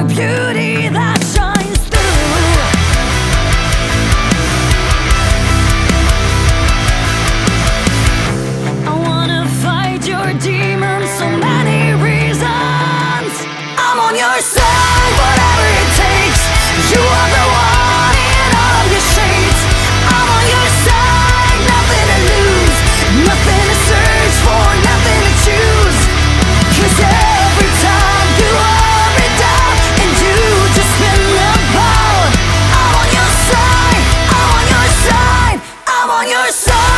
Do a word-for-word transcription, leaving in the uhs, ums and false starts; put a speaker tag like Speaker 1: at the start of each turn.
Speaker 1: beauty that shines through. I wanna fight your demons, so many reasons. I'm on your side, whatever it takes. You are the one in all of your shades. I'm on your side, nothing to lose, nothing to search for, nothing to choose. 'Cause every time you are me down and you just spin the ball, I'm on your side, I'm on your side, I'm on your side.